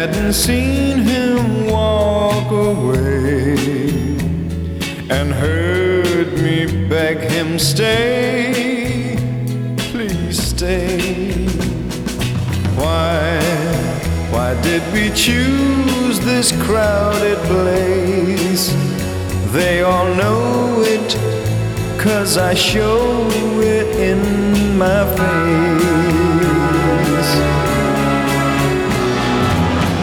Hadn't seen him walk away and heard me beg him, stay, please stay. Why did we choose this crowded place? They all know it, 'cause I show it in my face.